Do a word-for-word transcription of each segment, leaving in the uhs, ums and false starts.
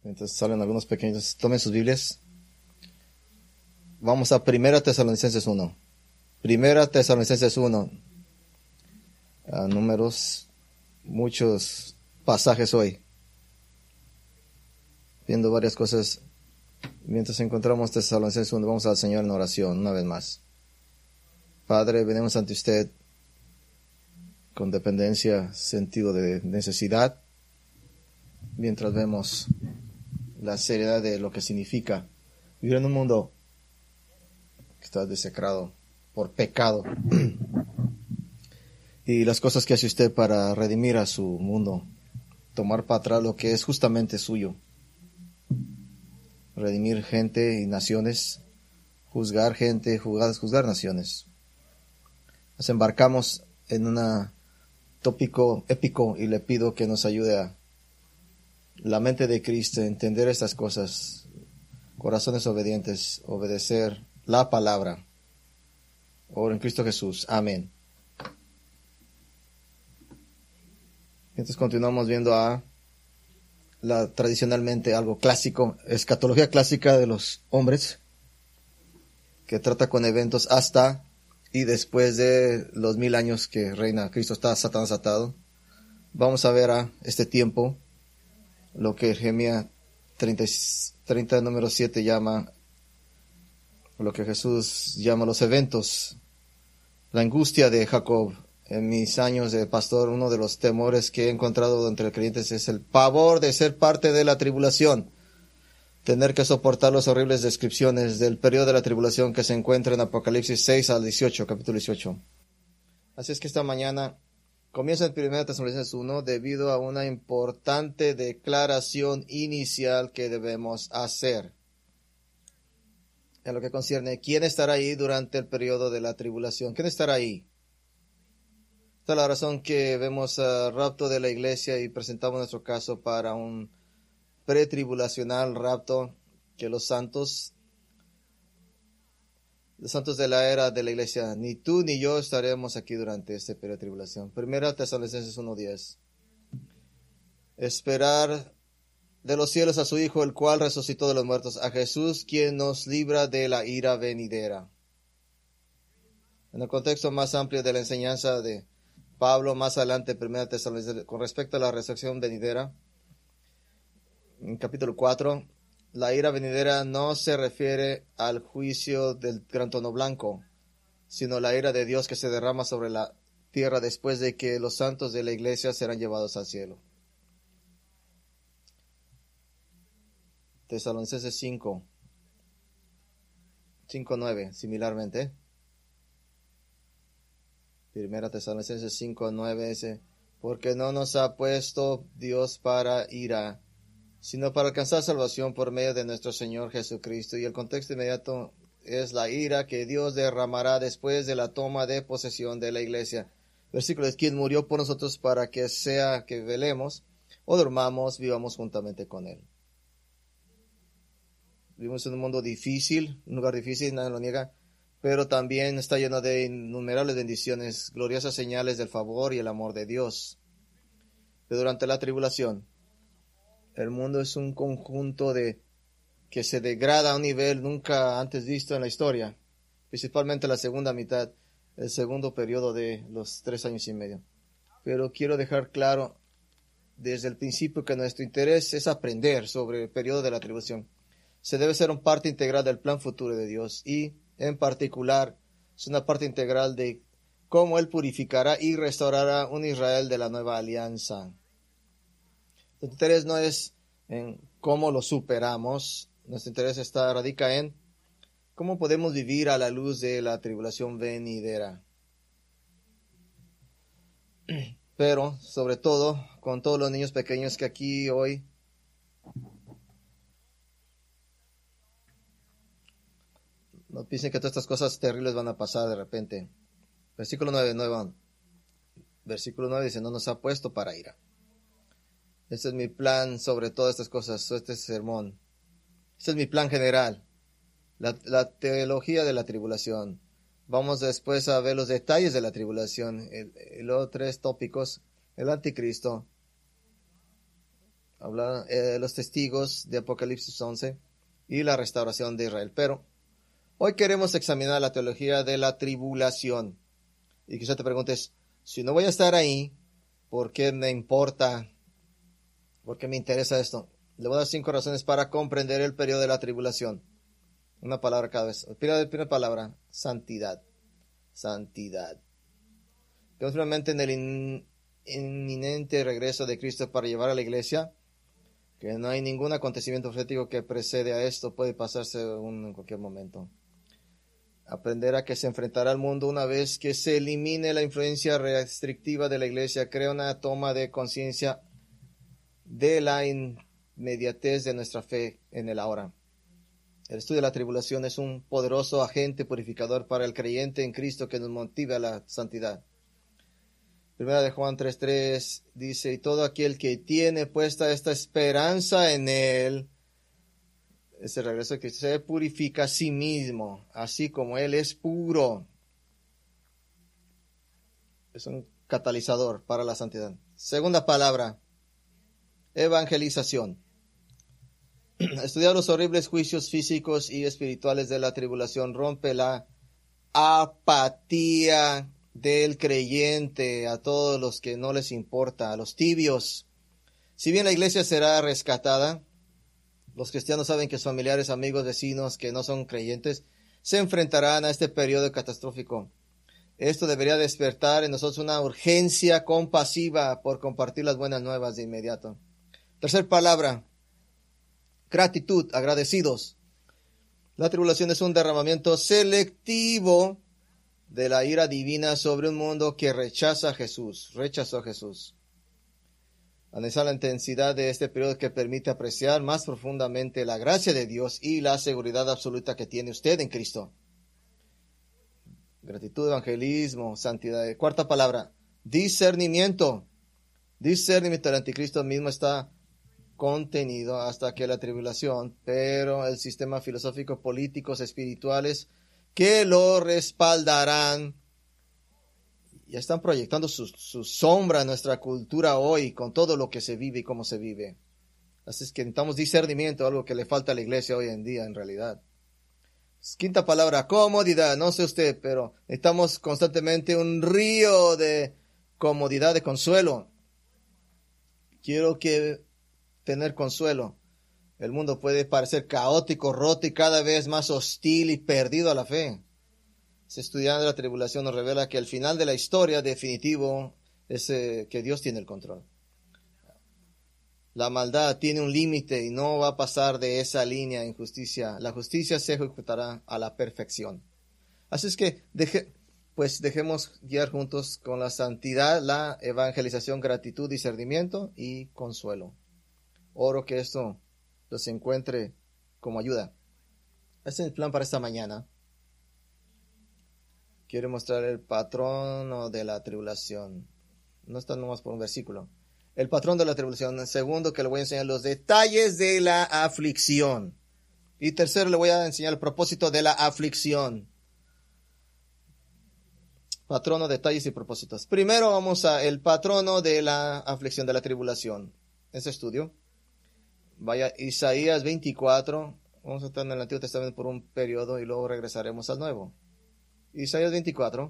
Entonces salen algunos pequeños. Tomen sus Biblias. Vamos a Primera Tesalonicenses uno. Primera Tesalonicenses uno. A números, muchos pasajes hoy. Viendo varias cosas. Mientras encontramos Tesalonicenses uno, vamos al Señor en oración una vez más. Padre, venimos ante usted con dependencia, sentido de necesidad, mientras vemos la seriedad de lo que significa vivir en un mundo que está desecrado por pecado y las cosas que hace usted para redimir a su mundo, tomar para atrás lo que es justamente suyo, redimir gente y naciones, juzgar gente, juzgar, juzgar naciones. Nos embarcamos en un tópico épico y le pido que nos ayude a la mente de Cristo, entender estas cosas, corazones obedientes, obedecer la palabra. Oro en Cristo Jesús. Amén. Entonces continuamos viendo a la tradicionalmente algo clásico, escatología clásica de los hombres, que trata con eventos hasta y después de los mil años que reina Cristo, está Satanás atado. Vamos a ver a este tiempo lo que Jeremías treinta, treinta número siete llama, lo que Jesús llama los eventos, la angustia de Jacob. En mis años de pastor, uno de los temores que he encontrado entre creyentes es el pavor de ser parte de la tribulación, tener que soportar las horribles descripciones del periodo de la tribulación que se encuentra en Apocalipsis seis al dieciocho, capítulo dieciocho. Así es que esta mañana comienza en Primera Tesalonicenses uno debido a una importante declaración inicial que debemos hacer en lo que concierne quién estará ahí durante el periodo de la tribulación. ¿Quién estará ahí? Esta es la razón que vemos uh, rapto de la iglesia y presentamos nuestro caso para un pretribulacional rapto, que los santos, los santos de la era de la iglesia, ni tú ni yo estaremos aquí durante este periodo de tribulación. Primera Tesalonicenses uno diez. Esperar de los cielos a su Hijo, el cual resucitó de los muertos, a Jesús, quien nos libra de la ira venidera. En el contexto más amplio de la enseñanza de Pablo, más adelante, Primera Tesalonicenses, con respecto a la resurrección venidera, en capítulo cuatro, la ira venidera no se refiere al juicio del gran trono blanco, sino la ira de Dios que se derrama sobre la tierra después de que los santos de la iglesia serán llevados al cielo. Tesalonicenses cinco, cinco nueve, similarmente. Primera Tesalonicenses cinco nueve dice, porque no nos ha puesto Dios para ira, sino para alcanzar salvación por medio de nuestro Señor Jesucristo. Y el contexto inmediato es la ira que Dios derramará después de la toma de posesión de la iglesia. Versículo es, quien murió por nosotros para que sea que velemos o durmamos, vivamos juntamente con Él. Vivimos en un mundo difícil, un lugar difícil, nadie lo niega, pero también está lleno de innumerables bendiciones, gloriosas señales del favor y el amor de Dios. Pero durante la tribulación, el mundo es un conjunto de que se degrada a un nivel nunca antes visto en la historia, principalmente la segunda mitad, el segundo periodo de los tres años y medio. Pero quiero dejar claro desde el principio que nuestro interés es aprender sobre el periodo de la tribulación. Se debe ser una parte integral del plan futuro de Dios y, en particular, es una parte integral de cómo Él purificará y restaurará un Israel de la nueva alianza. Nuestro interés no es en cómo lo superamos, nuestro interés está, radica en cómo podemos vivir a la luz de la tribulación venidera. Pero, sobre todo, con todos los niños pequeños que aquí hoy no piensen que todas estas cosas terribles van a pasar de repente. Versículo nueve, nueve, versículo nueve dice, no nos ha puesto para ira. Este es mi plan sobre todas estas cosas, este sermón. Este es mi plan general. La, la teología de la tribulación. Vamos después a ver los detalles de la tribulación. El, el, los tres tópicos. El anticristo. habla eh, los testigos de Apocalipsis once y la restauración de Israel. Pero hoy queremos examinar la teología de la tribulación. Y quizá te preguntes, si no voy a estar ahí, ¿por qué me importa? ¿Por qué me interesa esto? Le voy a dar cinco razones para comprender el periodo de la tribulación. Una palabra cada vez. Primera, primera palabra, santidad. Santidad. Finalmente, en el in, inminente regreso de Cristo para llevar a la iglesia, que no hay ningún acontecimiento profético que precede a esto, puede pasarse un, en cualquier momento. Aprender a que se enfrentará al mundo una vez que se elimine la influencia restrictiva de la iglesia, crea una toma de conciencia de la inmediatez de nuestra fe en el ahora. El estudio de la tribulación es un poderoso agente purificador para el creyente en Cristo que nos motiva a la santidad. Primera de Juan tres tres dice, y todo aquel que tiene puesta esta esperanza en Él, ese regreso de Cristo, se purifica a sí mismo, así como Él es puro. Es un catalizador para la santidad. Segunda palabra, evangelización. Estudiar los horribles juicios físicos y espirituales de la tribulación rompe la apatía del creyente a todos los que no les importa, a los tibios. Si bien la iglesia será rescatada, los cristianos saben que sus familiares, amigos, vecinos que no son creyentes se enfrentarán a este periodo catastrófico. Esto debería despertar en nosotros una urgencia compasiva por compartir las buenas nuevas de inmediato. Tercer palabra, gratitud, agradecidos. La tribulación es un derramamiento selectivo de la ira divina sobre un mundo que rechaza a Jesús, rechazó a Jesús. Analizar la intensidad de este periodo que permite apreciar más profundamente la gracia de Dios y la seguridad absoluta que tiene usted en Cristo. Gratitud, evangelismo, santidad. Cuarta palabra, discernimiento. Discernimiento. El anticristo mismo está contenido hasta que la tribulación, pero el sistema filosófico, políticos, espirituales que lo respaldarán ya están proyectando su, su sombra en nuestra cultura hoy con todo lo que se vive y cómo se vive. Así es que necesitamos discernimiento, algo que le falta a la iglesia hoy en día en realidad. Quinta palabra, comodidad. No sé usted, pero necesitamos constantemente un río de comodidad, de consuelo. Quiero que tener consuelo. El mundo puede parecer caótico, roto y cada vez más hostil y perdido a la fe. Estudiando la tribulación nos revela que el final de la historia definitivo es eh, que Dios tiene el control. La maldad tiene un límite y no va a pasar de esa línea en justicia. La justicia se ejecutará a la perfección. Así es que deje, pues dejemos guiar juntos con la santidad, la evangelización, gratitud, discernimiento y consuelo. Oro que esto los encuentre como ayuda. Este es el plan para esta mañana. Quiero mostrar el patrón de la tribulación. No está nomás por un versículo. El patrón de la tribulación. El segundo, que le voy a enseñar los detalles de la aflicción. Y tercero, le voy a enseñar el propósito de la aflicción. Patrono, detalles y propósitos. Primero vamos a el patrono de la aflicción, de la tribulación. Ese estudio. Vaya Isaías veinticuatro. Vamos a estar en el Antiguo Testamento por un periodo y luego regresaremos al Nuevo. Isaías veinticuatro,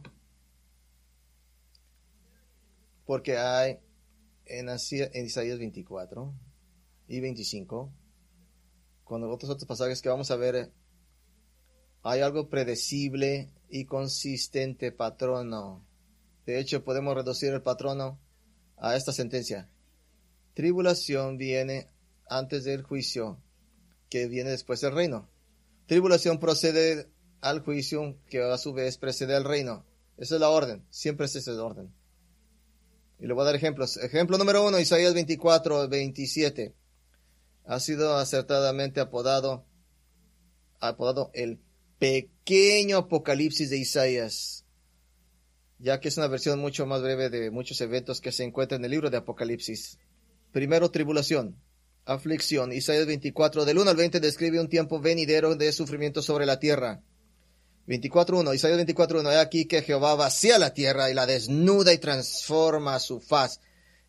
porque hay en, en Isaías veinticuatro y veinticinco, con otros otros pasajes que vamos a ver, hay algo predecible y consistente patrono. De hecho, podemos reducir el patrono a esta sentencia. Tribulación viene antes del juicio, que viene después del reino. Tribulación procede al juicio, que a su vez precede al reino. Esa es la orden, siempre es ese el orden. Y le voy a dar ejemplos. Ejemplo número uno, Isaías veinticuatro, veintisiete. Ha sido acertadamente apodado, apodado el pequeño Apocalipsis de Isaías, ya que es una versión mucho más breve de muchos eventos que se encuentran en el libro de Apocalipsis. Primero, tribulación, aflicción. Isaías veinticuatro, del uno al veinte, describe un tiempo venidero de sufrimiento sobre la tierra. veinticuatro uno, Isaías veinticuatro uno, he aquí que Jehová vacía la tierra y la desnuda y transforma su faz.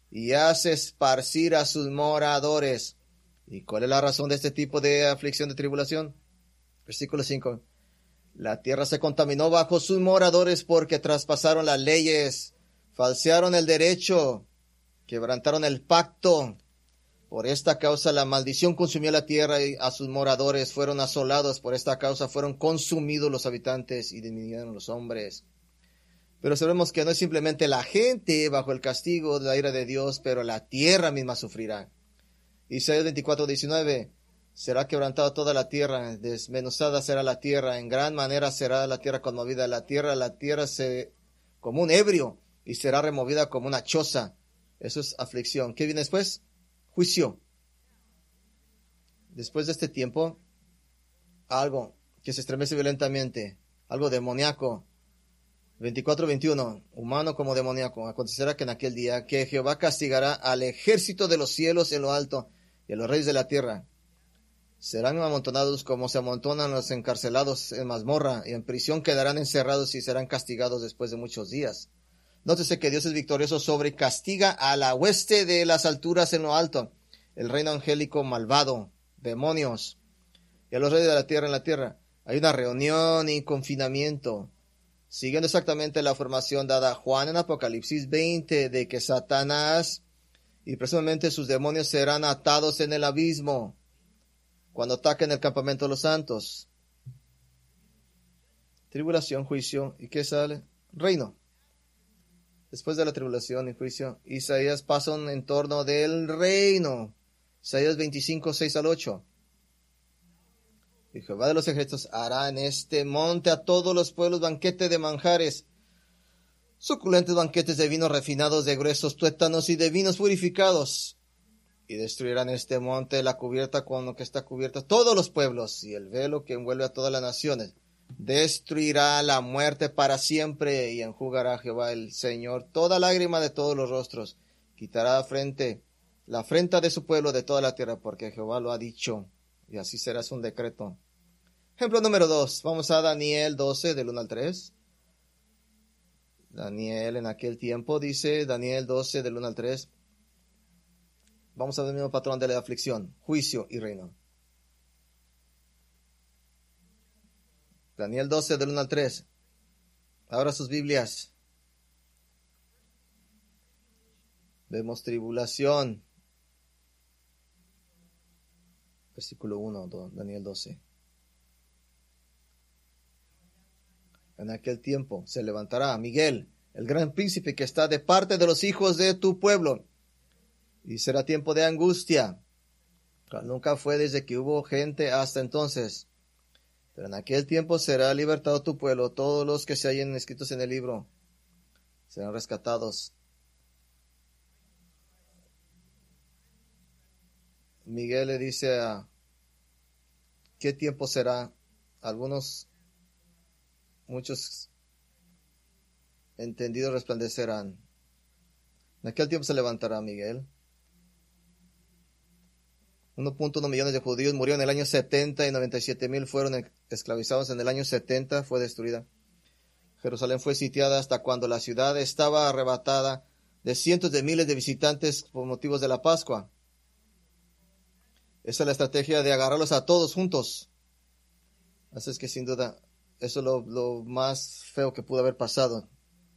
y hace esparcir a sus moradores. ¿Y cuál es la razón de este tipo de aflicción, de tribulación? Versículo cinco. La tierra se contaminó bajo sus moradores porque traspasaron las leyes, falsearon el derecho, quebrantaron el pacto. Por esta causa la maldición consumió la tierra y a sus moradores fueron asolados. Por esta causa fueron consumidos los habitantes y disminuyeron los hombres. Pero sabemos que no es simplemente la gente bajo el castigo de la ira de Dios, pero la tierra misma sufrirá. Isaías veinticuatro, diecinueve. Será quebrantada toda la tierra, desmenuzada será la tierra, en gran manera será la tierra conmovida. La tierra, la tierra se, como un ebrio, y será removida como una choza. Eso es aflicción. ¿Qué viene después? Juicio. Después de este tiempo, algo que se estremece violentamente, algo demoníaco. veinticuatro, veintiuno, humano como demoníaco. Acontecerá que en aquel día que Jehová castigará al ejército de los cielos en lo alto y a los reyes de la tierra. Serán amontonados como se amontonan los encarcelados en mazmorra, y en prisión quedarán encerrados y serán castigados después de muchos días. Nótese que Dios es victorioso sobre y castiga a la hueste de las alturas en lo alto, el reino angélico malvado, demonios, y a los reyes de la tierra en la tierra. Hay una reunión y confinamiento, siguiendo exactamente la formación dada a Juan en Apocalipsis veinte, de que Satanás y precisamente sus demonios serán atados en el abismo cuando ataquen el campamento de los santos. Tribulación, juicio, ¿y qué sale? Reino. Después de la tribulación y juicio, Isaías pasa un entorno del reino. Isaías veinticinco, seis al ocho. Y Jehová de los ejércitos hará en este monte a todos los pueblos banquete de manjares, suculentes banquetes de vinos refinados, de gruesos tuétanos y de vinos purificados. Y destruirán este monte, la cubierta con lo que está cubierta, todos los pueblos, y el velo que envuelve a todas las naciones. Destruirá la muerte para siempre, y enjugará Jehová el Señor toda lágrima de todos los rostros. Quitará frente, la afrenta de su pueblo de toda la tierra, porque Jehová lo ha dicho, y así será un decreto. Ejemplo número dos. Vamos a Daniel doce, del uno al tres. Daniel en aquel tiempo, dice Daniel doce, del uno al tres. Vamos a ver el mismo patrón de la aflicción, juicio y reino. Daniel doce, del uno al tres. Abra sus Biblias. Vemos tribulación. Versículo uno, Daniel doce. En aquel tiempo se levantará Miguel, el gran príncipe que está de parte de los hijos de tu pueblo, y será tiempo de angustia. Nunca fue desde que hubo gente hasta entonces. Pero en aquel tiempo será libertado tu pueblo, todos los que se hallen escritos en el libro serán rescatados. Miguel le dice a ¿qué tiempo será? Algunos, muchos entendidos resplandecerán. En aquel tiempo se levantará Miguel. uno punto uno millones de judíos murieron en el año setenta y noventa y siete mil fueron esclavizados en el año setenta, fue destruida. Jerusalén fue sitiada hasta cuando la ciudad estaba arrebatada de cientos de miles de visitantes por motivos de la Pascua. Esa es la estrategia de agarrarlos a todos juntos. Así es que sin duda, eso es lo, lo más feo que pudo haber pasado.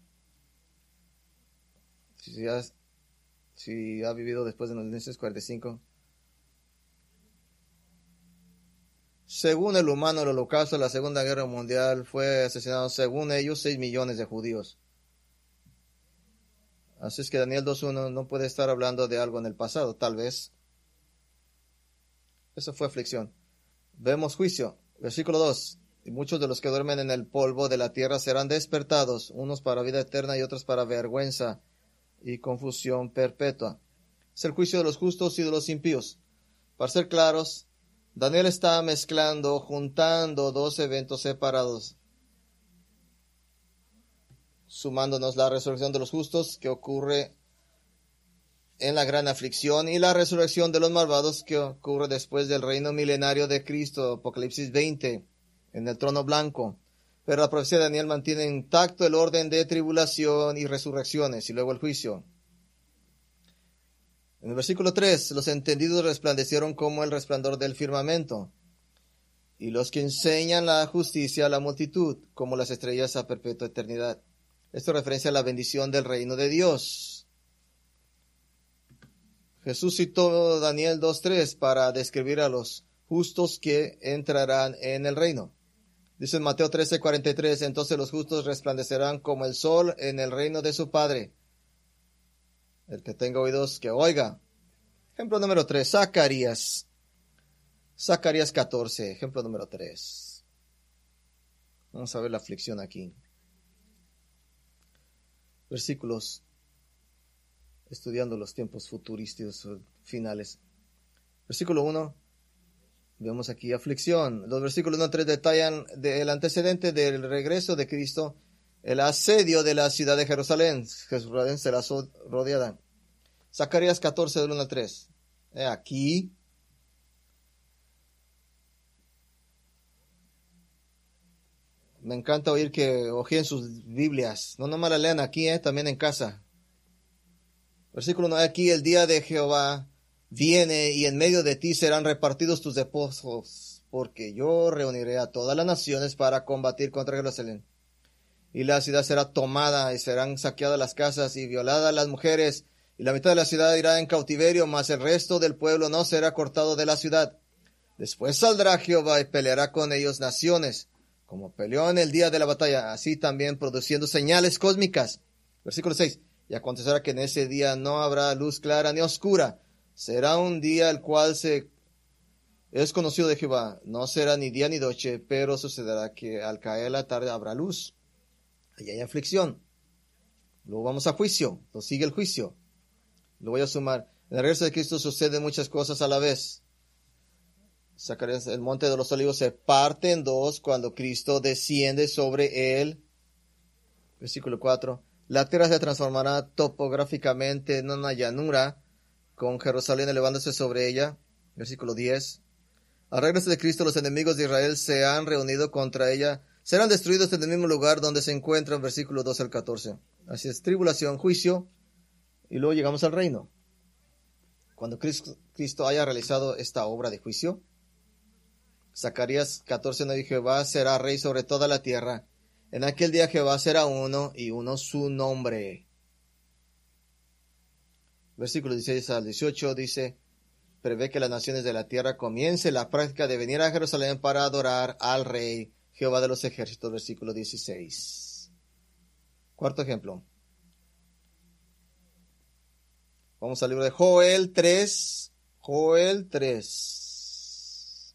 Si ha, si ha vivido después de los mil novecientos cuarenta y cinco. Según el humano, el holocausto de la Segunda Guerra Mundial fue asesinado, según ellos, seis millones de judíos. Así es que Daniel dos uno no puede estar hablando de algo en el pasado, tal vez. Eso fue aflicción. Vemos juicio. Versículo dos. Y muchos de los que duermen en el polvo de la tierra serán despertados, unos para vida eterna y otros para vergüenza y confusión perpetua. Es el juicio de los justos y de los impíos. Para ser claros, Daniel está mezclando, juntando dos eventos separados, sumándonos la resurrección de los justos que ocurre en la gran aflicción y la resurrección de los malvados que ocurre después del reino milenario de Cristo, Apocalipsis veinte, en el trono blanco. Pero la profecía de Daniel mantiene intacto el orden de tribulación y resurrecciones y luego el juicio. En el versículo tres, los entendidos resplandecieron como el resplandor del firmamento, y los que enseñan la justicia a la multitud, como las estrellas a perpetua eternidad. Esto referencia a la bendición del reino de Dios. Jesús citó Daniel dos tres para describir a los justos que entrarán en el reino. Dice en Mateo trece cuarenta y tres, entonces los justos resplandecerán como el sol en el reino de su Padre. El que tenga oídos, que oiga. Ejemplo número tres, Zacarías. Zacarías catorce, ejemplo número tres. Vamos a ver la aflicción aquí. Versículos, estudiando los tiempos futurísticos finales. Versículo uno, vemos aquí aflicción. Los versículos uno a tres detallan el antecedente del regreso de Cristo, el asedio de la ciudad de Jerusalén. Jerusalén será rodeada. Zacarías catorce, del uno al tres. He aquí. Me encanta oír que ojeen sus Biblias. No nomás la lean aquí, eh, también en casa. Versículo nueve. Aquí el día de Jehová viene y en medio de ti serán repartidos tus despojos, porque yo reuniré a todas las naciones para combatir contra Jerusalén. Y la ciudad será tomada y serán saqueadas las casas y violadas las mujeres. Y la mitad de la ciudad irá en cautiverio, mas el resto del pueblo no será cortado de la ciudad. Después saldrá Jehová y peleará con ellos naciones, como peleó en el día de la batalla, así también produciendo señales cósmicas. Versículo seis. Y acontecerá que en ese día no habrá luz clara ni oscura. Será un día el cual se es conocido de Jehová. No será ni día ni noche, pero sucederá que al caer la tarde habrá luz. Allí hay aflicción. Luego vamos a juicio. Lo sigue el juicio. Lo voy a sumar. En el regreso de Cristo suceden muchas cosas a la vez. Zacarías, el monte de los olivos se parte en dos cuando Cristo desciende sobre él. Versículo cuatro. La tierra se transformará topográficamente en una llanura, con Jerusalén elevándose sobre ella. Versículo diez. Al regreso de Cristo, los enemigos de Israel se han reunido contra ella. Serán destruidos en el mismo lugar donde se encuentran. Versículo doce al catorce. Así es, tribulación, juicio. Y luego llegamos al reino. Cuando Cristo, Cristo haya realizado esta obra de juicio, Zacarías catorce nueve, Jehová será rey sobre toda la tierra. En aquel día Jehová será uno y uno su nombre. Versículo dieciséis al dieciocho dice, prevé que las naciones de la tierra comience la práctica de venir a Jerusalén para adorar al rey Jehová de los ejércitos. Versículo dieciséis. Cuarto ejemplo. Vamos al libro de Joel tres. Joel tres.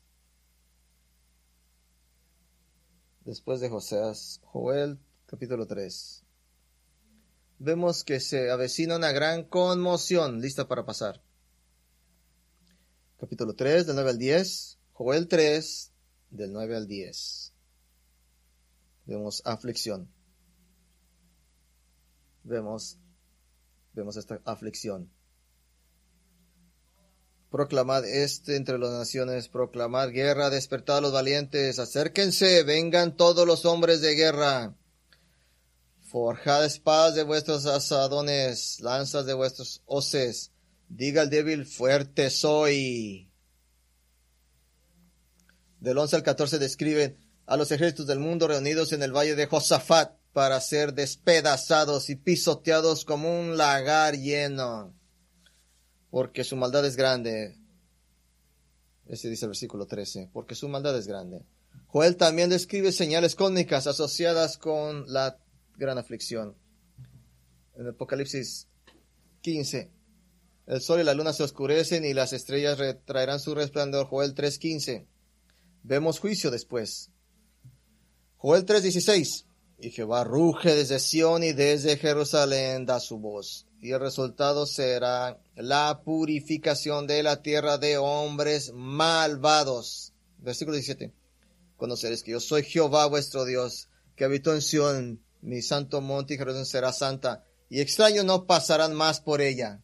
Después de Joseas, Joel capítulo tres. Vemos que se avecina una gran conmoción, lista para pasar. Capítulo tres, del nueve al diez. Joel tres, del nueve al diez. Vemos aflicción. Vemos, vemos esta aflicción. Proclamad este entre las naciones, proclamad guerra, despertad a los valientes, acérquense, vengan todos los hombres de guerra. Forjad espadas de vuestros asadones, lanzas de vuestros hoces. Diga el débil, fuerte soy. Del once al catorce describen a los ejércitos del mundo reunidos en el valle de Josafat para ser despedazados y pisoteados como un lagar lleno, porque su maldad es grande. Ese dice el versículo trece, porque su maldad es grande. Joel también describe señales cósmicas asociadas con la gran aflicción. En Apocalipsis quince, el sol y la luna se oscurecen y las estrellas retraerán su resplandor. Joel tres quince. Vemos juicio después. Joel tres dieciséis. Y Jehová ruge desde Sión y desde Jerusalén da su voz. Y el resultado será la purificación de la tierra de hombres malvados. Versículo diecisiete. Conoceréis que yo soy Jehová vuestro Dios, que habitó en Sión, mi santo monte, y Jerusalén será santa, y extraños no pasarán más por ella.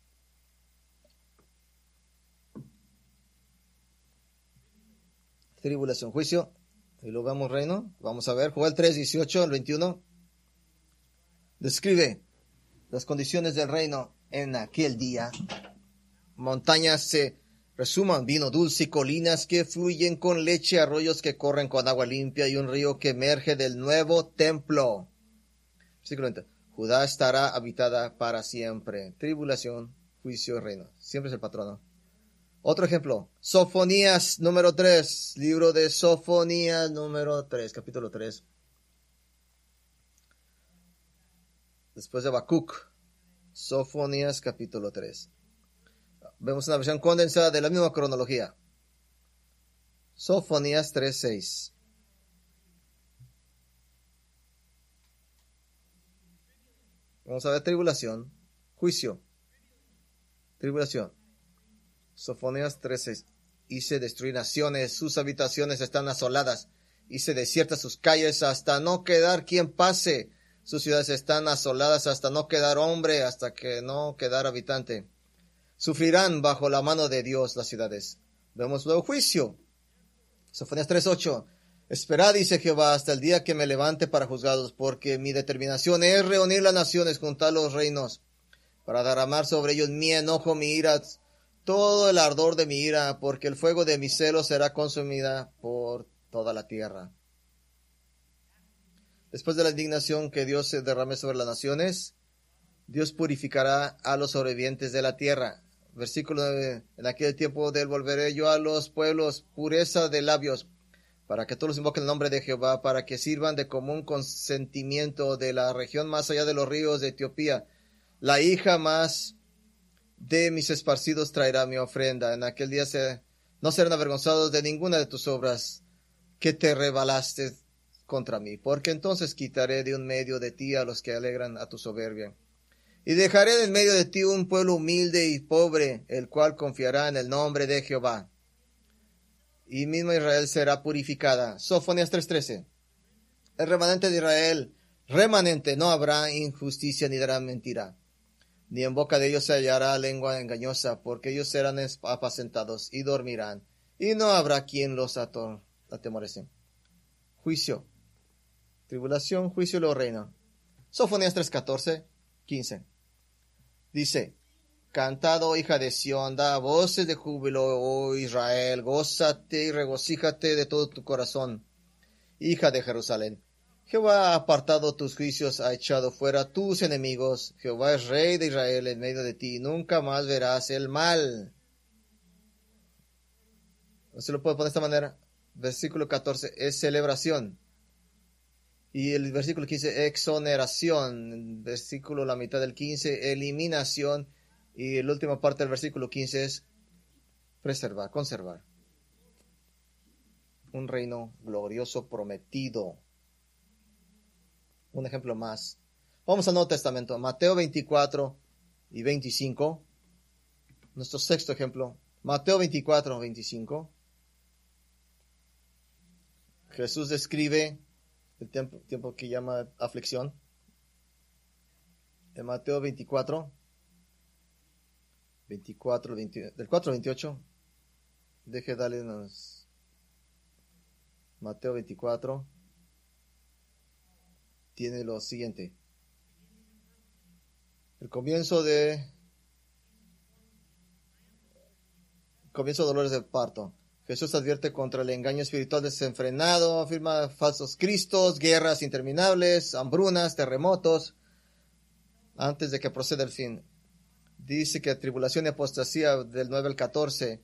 Tribulación, juicio, y luego vamos reino. Vamos a ver, Joel tres, dieciocho al veintiuno. Describe las condiciones del reino en aquel día. montañas se resuman vino dulce, colinas que fluyen con leche, arroyos que corren con agua limpia y un río que emerge del nuevo templo. Versículo veinte. Judá estará habitada para siempre. Tribulación, juicio, reino. Siempre es el patrono. Otro ejemplo. Sofonías número tres. Libro de Sofonías número tres. Capítulo tres. Después de Habacuc. Sofonías capítulo tres. Vemos una versión condensada de la misma cronología. Sofonías tres seis. Vamos a ver tribulación, juicio, tribulación. Sofonías tres seis. Hice destruir naciones, sus habitaciones están asoladas. Hice desiertas sus calles hasta no quedar quien pase. Sus ciudades están asoladas hasta no quedar hombre, hasta que no quedar habitante. Sufrirán bajo la mano de Dios las ciudades. Vemos luego juicio. Sofonías tres ocho. Esperad, dice Jehová, hasta el día que me levante para juzgarlos, porque mi determinación es reunir las naciones, juntar los reinos, para derramar sobre ellos mi enojo, mi ira, todo el ardor de mi ira, porque el fuego de mi celo será consumida por toda la tierra. Después de la indignación que Dios se derrame sobre las naciones, Dios purificará a los sobrevivientes de la tierra. Versículo nueve. En aquel tiempo devolveré yo a los pueblos pureza de labios, para que todos invoquen el nombre de Jehová, para que sirvan de común consentimiento de la región más allá de los ríos de Etiopía. La hija más de mis esparcidos traerá mi ofrenda. En aquel día se, no serán avergonzados de ninguna de tus obras que te rebelaste contra mí, porque entonces quitaré de un medio de ti a los que alegran a tu soberbia. Y dejaré en medio de ti un pueblo humilde y pobre, el cual confiará en el nombre de Jehová. Y mismo Israel será purificada. Sofonías tres trece. El remanente de Israel, remanente, no habrá injusticia ni dará mentira, ni en boca de ellos se hallará lengua engañosa, porque ellos serán apacentados y dormirán, y no habrá quien los ator, atemorece. Juicio, tribulación, juicio y luego reino. Sofonías tres catorce, quince. Dice: Cantad, oh hija de Sión, da voces de júbilo, oh Israel, gózate y regocíjate de todo tu corazón, hija de Jerusalén. Jehová ha apartado tus juicios, ha echado fuera tus enemigos. Jehová es rey de Israel en medio de ti, nunca más verás el mal. ¿No se lo puedo poner de esta manera? Versículo catorce es celebración. Y el versículo quince, exoneración. Versículo, la mitad del quince, eliminación. Y la última parte del versículo quince es preservar, conservar. Un reino glorioso prometido. Un ejemplo más. Vamos al Nuevo Testamento. Mateo veinticuatro y veinticinco. Nuestro sexto ejemplo. Mateo veinticuatro, veinticinco. Jesús describe el tiempo, tiempo que llama aflicción. En Mateo veinticuatro. veinticuatro, veinte, del cuatro al veintiocho. Deje darle unos. Mateo veinticuatro. Tiene lo siguiente. El comienzo de. Comienzo de dolores de parto. Jesús advierte contra el engaño espiritual desenfrenado, afirma falsos cristos, guerras interminables, hambrunas, terremotos, antes de que proceda el fin. Dice que tribulación y apostasía del nueve al catorce.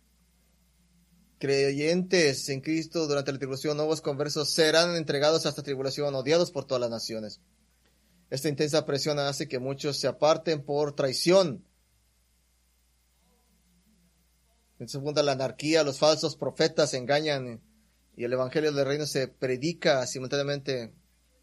Creyentes en Cristo durante la tribulación, nuevos conversos, serán entregados a esta tribulación, odiados por todas las naciones. Esta intensa presión hace que muchos se aparten por traición. En segunda, la anarquía, los falsos profetas engañan y el evangelio del reino se predica simultáneamente.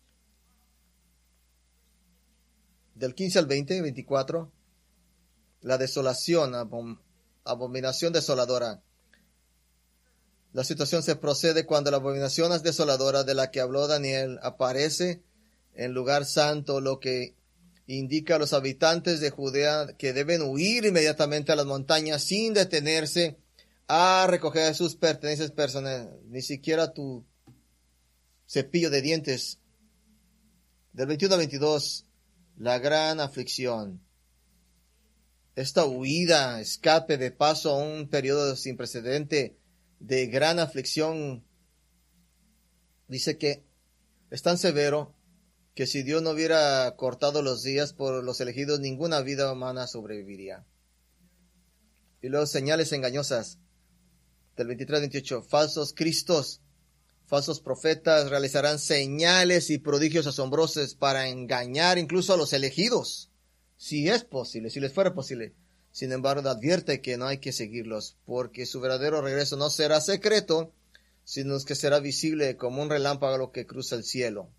Del quince al veinte, veinticuatro, la desolación, abom, abominación desoladora. La situación se procede cuando la abominación desoladora de la que habló Daniel aparece en lugar santo, lo que indica a los habitantes de Judea que deben huir inmediatamente a las montañas sin detenerse a recoger sus pertenencias personales, ni siquiera tu cepillo de dientes. Del veintiuno al veintidós, la gran aflicción. esta huida, escape de paso a un periodo sin precedente de gran aflicción, dice que es tan severo que si Dios no hubiera cortado los días por los elegidos, ninguna vida humana sobreviviría. Y luego señales engañosas del veintitrés al veintiocho. Falsos cristos, falsos profetas realizarán señales y prodigios asombrosos para engañar incluso a los elegidos, si es posible, si les fuera posible. Sin embargo, advierte que no hay que seguirlos, porque su verdadero regreso no será secreto, sino que será visible como un relámpago que cruza el cielo.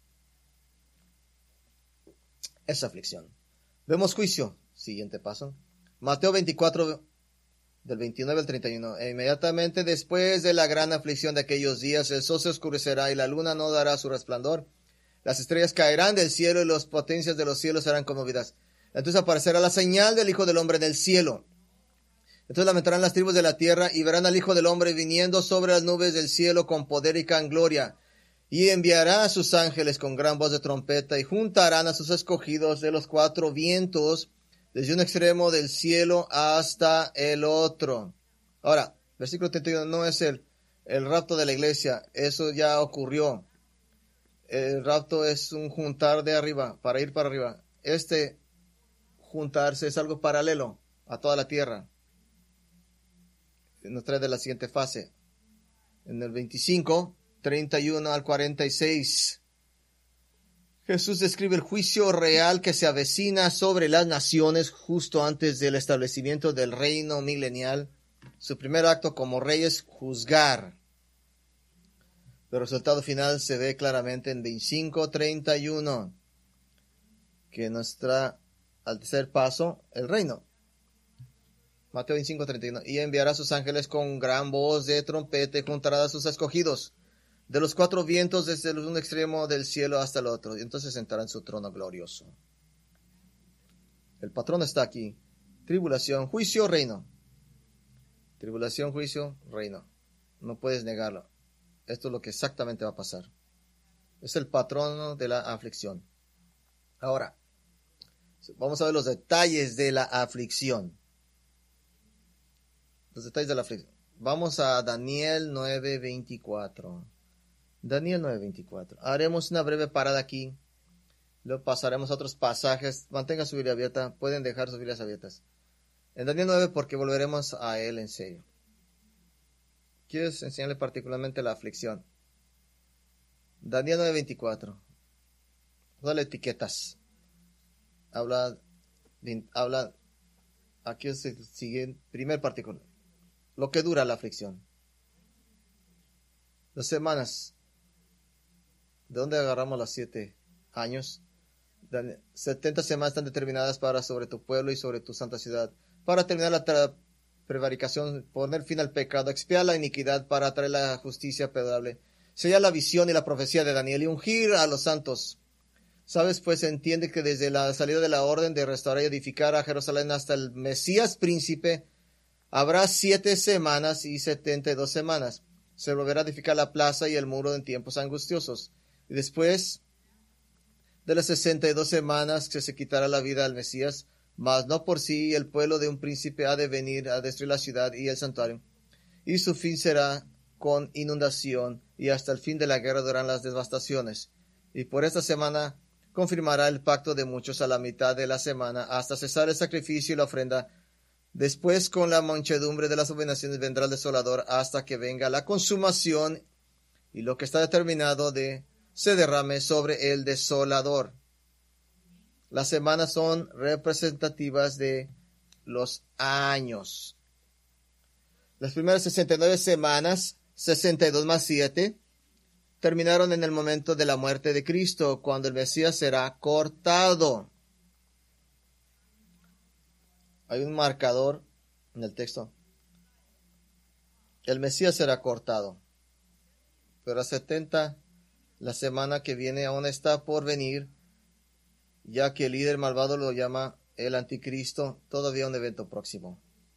Esa aflicción. Vemos juicio. Siguiente paso. Mateo veinticuatro, del veintinueve al treinta y uno. E inmediatamente después de la gran aflicción de aquellos días, el sol se oscurecerá y la luna no dará su resplandor. Las estrellas caerán del cielo y las potencias de los cielos serán conmovidas. Entonces aparecerá la señal del Hijo del Hombre en el cielo. Entonces lamentarán las tribus de la tierra y verán al Hijo del Hombre viniendo sobre las nubes del cielo con poder y gran gloria. Y enviará a sus ángeles con gran voz de trompeta y juntarán a sus escogidos de los cuatro vientos desde un extremo del cielo hasta el otro. Ahora, versículo treinta y uno no es el, el rapto de la iglesia, eso ya ocurrió. El rapto es un juntar de arriba, para ir para arriba. Este juntarse es algo paralelo a toda la tierra. Nos trae de la siguiente fase. En el veinticinco, treinta y uno al cuarenta y seis, Jesús describe el juicio real que se avecina sobre las naciones justo antes del establecimiento del reino milenial. Su primer acto como rey es juzgar. El resultado final se ve claramente en veinticinco, treinta y uno, que nos trae al tercer paso el reino. Mateo veinticinco, treinta y uno. Y enviará a sus ángeles con gran voz de trompeta y juntará a sus escogidos de los cuatro vientos desde un extremo del cielo hasta el otro. Y entonces sentará en su trono glorioso. El patrón está aquí. Tribulación, juicio, reino. Tribulación, juicio, reino. No puedes negarlo. Esto es lo que exactamente va a pasar. Es el patrono de la aflicción. Ahora, vamos a ver los detalles de la aflicción. Los detalles de la aflicción. Vamos a Daniel nueve veinticuatro. Daniel nueve veinticuatro. Haremos una breve parada aquí. Luego pasaremos a otros pasajes. Mantenga su Biblia abierta. Pueden dejar sus Biblias abiertas. En Daniel nueve, porque volveremos a él en serio. Quiero enseñarle particularmente la aflicción. Daniel nueve veinticuatro. Dale etiquetas. Habla, habla, aquí se sigue primer particular. Lo que dura la aflicción. Las semanas. ¿De dónde agarramos los siete años? setenta semanas están determinadas para sobre tu pueblo y sobre tu santa ciudad, para terminar la prevaricación, poner fin al pecado, expiar la iniquidad, para traer la justicia perdurable, sellar la visión y la profecía de Daniel y ungir a los santos. Sabes, pues se entiende que desde la salida de la orden de restaurar y edificar a Jerusalén hasta el Mesías príncipe, habrá siete semanas y setenta y dos semanas. Se volverá a edificar la plaza y el muro en tiempos angustiosos. Y después de las sesenta y dos semanas que se quitará la vida al Mesías, mas no por sí, el pueblo de un príncipe ha de venir a destruir la ciudad y el santuario. Y su fin será con inundación, y hasta el fin de la guerra durarán las devastaciones. Y por esta semana confirmará el pacto de muchos a la mitad de la semana, hasta cesar el sacrificio y la ofrenda. Después, con la manchedumbre de las abominaciones, vendrá el desolador hasta que venga la consumación, y lo que está determinado de se derrame sobre el desolador. Las semanas son representativas de los años. Las primeras sesenta y nueve semanas, sesenta y dos más siete, terminaron en el momento de la muerte de Cristo, cuando el Mesías será cortado. Hay un marcador en el texto. El Mesías será cortado. Pero a setenta, la semana que viene aún está por venir, ya que el líder malvado lo llama el anticristo, todavía un evento próximo.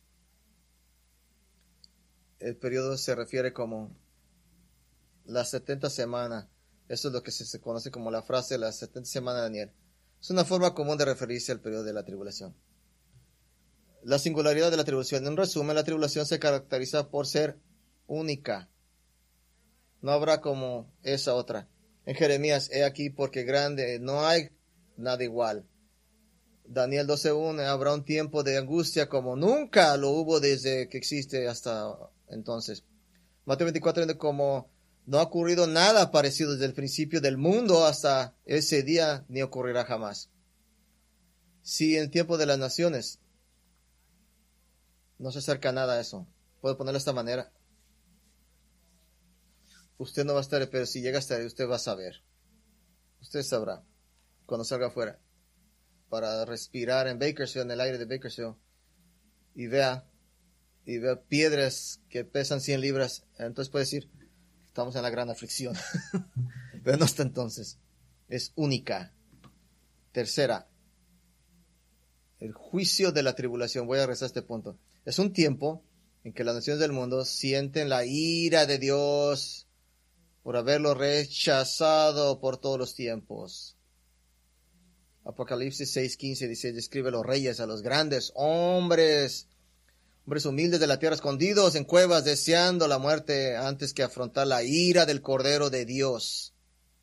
El periodo se refiere como las setenta semanas. Eso es lo que se conoce como la frase las setenta semanas de Daniel. Es una forma común de referirse al periodo de la tribulación. La singularidad de la tribulación. En resumen, la tribulación se caracteriza por ser única. No habrá como esa otra. En Jeremías, he aquí porque grande, no hay nada igual. Daniel doce uno, habrá un tiempo de angustia como nunca lo hubo desde que existe hasta entonces. Mateo veinticuatro, como no ha ocurrido nada parecido desde el principio del mundo hasta ese día, ni ocurrirá jamás. Si en el tiempo de las naciones no se acerca nada a eso, puedo ponerlo de esta manera. Usted no va a estar, pero si llega a estar, usted va a saber. Usted sabrá cuando salga afuera para respirar en Bakersfield, en el aire de Bakersfield, y vea, y vea piedras que pesan cien libras. Entonces puede decir, estamos en la gran aflicción. Pero no hasta entonces. Es única. Tercera, el juicio de la tribulación. Voy a regresar a este punto. Es un tiempo en que las naciones del mundo sienten la ira de Dios por haberlo rechazado por todos los tiempos. Apocalipsis seis quince dice, describe a los reyes, a los grandes hombres, hombres humildes de la tierra, escondidos en cuevas, deseando la muerte antes que afrontar la ira del Cordero de Dios.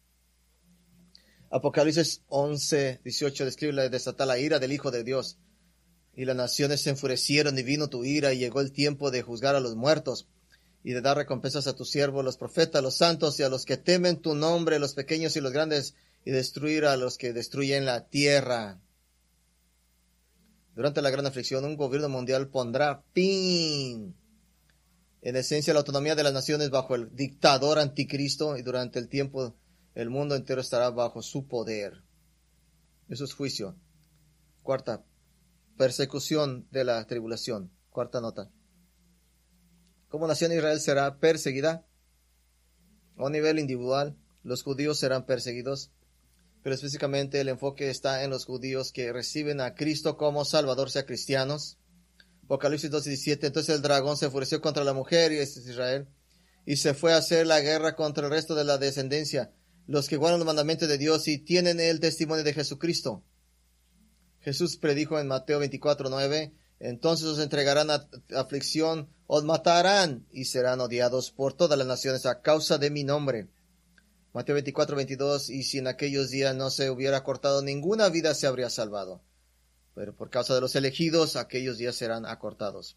Apocalipsis once dieciocho describe la desatar la ira del Hijo de Dios. Y las naciones se enfurecieron y vino tu ira y llegó el tiempo de juzgar a los muertos y de dar recompensas a tus siervos, los profetas, los santos y a los que temen tu nombre, los pequeños y los grandes, y destruir a los que destruyen la tierra. Durante la gran aflicción, un gobierno mundial pondrá fin, en esencia, la autonomía de las naciones bajo el dictador anticristo, y durante el tiempo el mundo entero estará bajo su poder. Eso es juicio. Cuarta, persecución de la tribulación. Cuarta nota. Como nación Israel será perseguida a un nivel individual. Los judíos serán perseguidos, pero específicamente el enfoque está en los judíos que reciben a Cristo como Salvador, sea cristianos. Apocalipsis dos diecisiete, entonces el dragón se enfureció contra la mujer, y este es Israel, y se fue a hacer la guerra contra el resto de la descendencia, los que guardan los mandamientos de Dios y tienen el testimonio de Jesucristo. Jesús predijo en Mateo veinticuatro nueve, entonces os entregarán a aflicción, os matarán y serán odiados por todas las naciones a causa de mi nombre. Mateo veinticuatro veintidós, y si en aquellos días no se hubiera cortado, ninguna vida se habría salvado. Pero por causa de los elegidos, aquellos días serán acortados.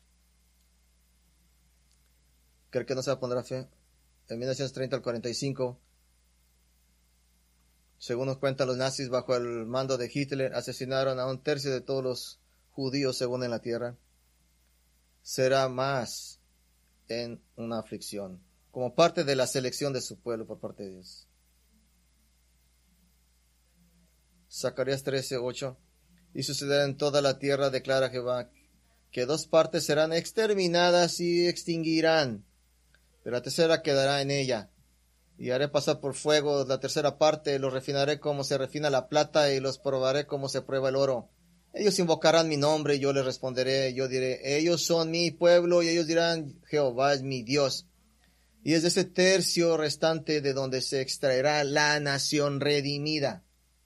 ¿Cree que no se va a poner a fe? En mil novecientos treinta al cuarenta y cinco, según nos cuentan los nazis, bajo el mando de Hitler, asesinaron a un tercio de todos los judíos según en la tierra. Será más en una aflicción, como parte de la selección de su pueblo por parte de Dios. Zacarías trece ocho, y sucederá en toda la tierra, declara Jehová, que dos partes serán exterminadas y extinguirán, pero la tercera quedará en ella. Y haré pasar por fuego la tercera parte, los refinaré como se refina la plata, y los probaré como se prueba el oro. Ellos invocarán mi nombre, y yo les responderé, yo diré, ellos son mi pueblo, y ellos dirán, Jehová es mi Dios. Y es de ese tercio restante de donde se extraerá la nación redimida.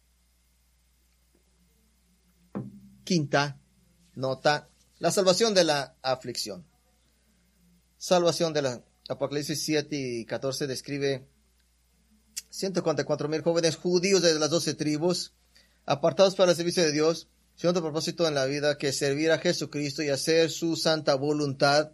Quinta nota, la salvación de la aflicción. Salvación de la Apocalipsis siete y catorce describe ciento cuarenta y cuatro mil jóvenes judíos de las doce tribus, apartados para el servicio de Dios, sin otro propósito en la vida que servir a Jesucristo y hacer su santa voluntad.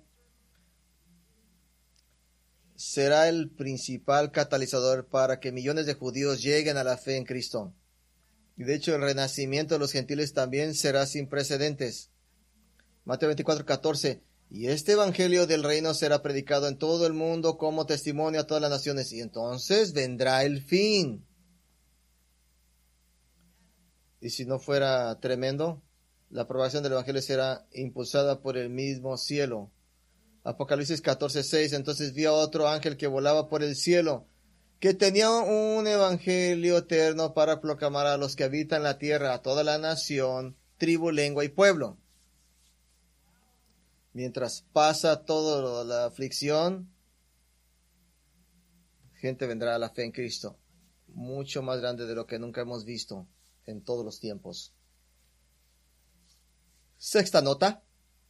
Será el principal catalizador para que millones de judíos lleguen a la fe en Cristo. Y de hecho el renacimiento de los gentiles también será sin precedentes. Mateo veinticuatro catorce, y este evangelio del reino será predicado en todo el mundo como testimonio a todas las naciones, y entonces vendrá el fin. Y si no fuera tremendo, la aprobación del evangelio será impulsada por el mismo cielo. Apocalipsis catorce seis, entonces vi a otro ángel que volaba por el cielo, que tenía un evangelio eterno para proclamar a los que habitan la tierra, a toda la nación, tribu, lengua y pueblo. Mientras pasa toda la aflicción, gente vendrá a la fe en Cristo, mucho más grande de lo que nunca hemos visto en todos los tiempos. Sexta nota,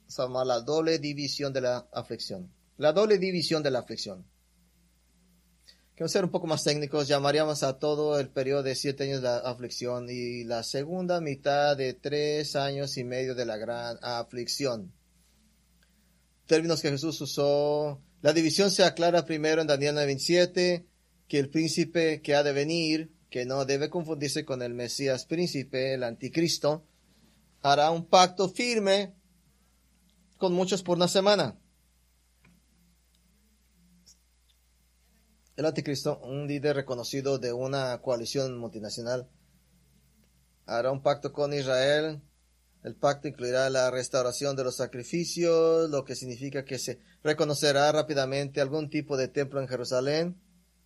se llama la doble división de la aflicción. La doble división de la aflicción. Queremos ser un poco más técnicos, llamaríamos a todo el periodo de siete años de aflicción y la segunda mitad de tres años y medio de la gran aflicción. Términos que Jesús usó. La división se aclara primero en Daniel nueve veintisiete, que el príncipe que ha de venir, que no debe confundirse con el Mesías príncipe, el anticristo, hará un pacto firme con muchos por una semana. El anticristo, un líder reconocido de una coalición multinacional, hará un pacto con Israel. El pacto incluirá la restauración de los sacrificios, lo que significa que se reconocerá rápidamente algún tipo de templo en Jerusalén.